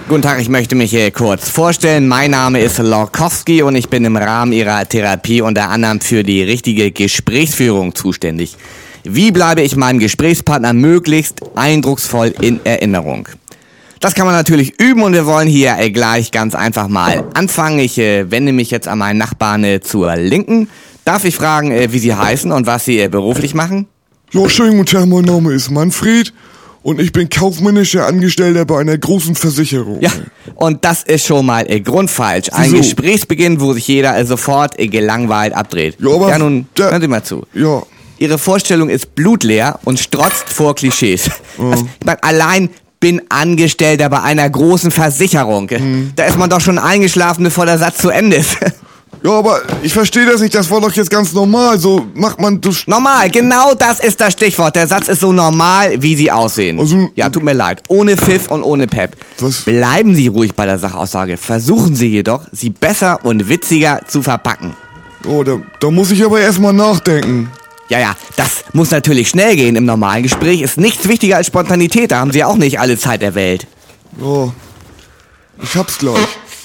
Guten Tag, ich möchte mich hier kurz vorstellen. Mein Name ist Lorkowski und ich bin im Rahmen Ihrer Therapie unter anderem für die richtige Gesprächsführung zuständig. Wie bleibe ich meinem Gesprächspartner möglichst eindrucksvoll in Erinnerung? Das kann man natürlich üben und wir wollen hier gleich ganz einfach mal anfangen. Ich wende mich jetzt an meinen Nachbarn zur Linken. Darf ich fragen, wie Sie heißen und was Sie beruflich machen? Ja, schönen guten Tag, mein Name ist Manfred und ich bin kaufmännischer Angestellter bei einer großen Versicherung. Ja, und das ist schon mal grundfalsch. Ein Wieso? Gesprächsbeginn, wo sich jeder sofort gelangweilt abdreht. Ja, aber nun, hören Sie mal zu. Ja, Ihre Vorstellung ist blutleer und strotzt vor Klischees. Also, ich meine, allein bin Angestellter bei einer großen Versicherung. Da ist man doch schon eingeschlafen, bevor der Satz zu Ende ist. ja, aber ich verstehe das nicht, das war doch jetzt ganz normal, so macht man das... Normal, genau das ist das Stichwort. Der Satz ist so normal, wie Sie aussehen. Also- Ja, tut mir leid. Ohne Pfiff und ohne Pep. Was? Bleiben Sie ruhig bei der Sachaussage. Versuchen Sie jedoch, sie besser und witziger zu verpacken. Oh, da muss ich aber erstmal nachdenken. Ja, das muss natürlich schnell gehen. Im normalen Gespräch ist nichts wichtiger als Spontanität. Da haben Sie ja auch nicht alle Zeit der Welt. Oh, ich hab's gleich.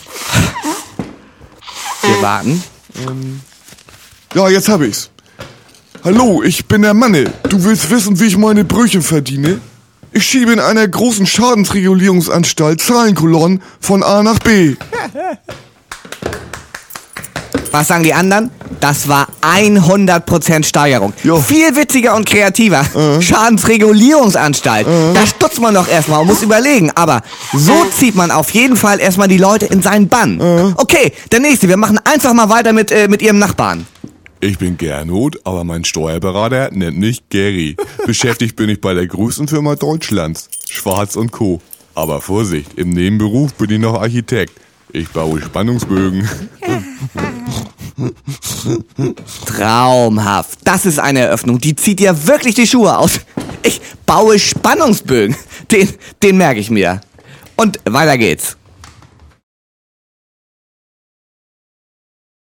Wir warten. Ja, jetzt hab ich's. Hallo, ich bin der Manne. Du willst wissen, wie ich meine Brötchen verdiene? Ich schiebe in einer großen Schadensregulierungsanstalt Zahlenkolonnen von A nach B. Was sagen die anderen? Das war 100% Steigerung. Jo. Viel witziger und kreativer. Schadensregulierungsanstalt. Da stutzt man doch erstmal und muss überlegen. Aber so zieht man auf jeden Fall erstmal die Leute in seinen Bann. Okay, der nächste. Wir machen einfach mal weiter mit Ihrem Nachbarn. Ich bin Gernot, aber mein Steuerberater nennt mich Gary. Beschäftigt bin ich bei der größten Firma Deutschlands, Schwarz & Co. Aber Vorsicht, im Nebenberuf bin ich noch Architekt. Ich baue Spannungsbögen. Traumhaft. Das ist eine Eröffnung. Die zieht ja wirklich die Schuhe aus. Ich baue Spannungsbögen. Den merke ich mir. Und weiter geht's.